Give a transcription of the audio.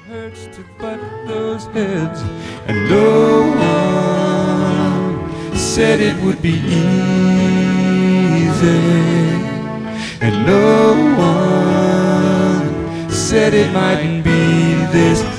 hurts to butt those heads, and no one said it would be easy, and no one said it mightn't be this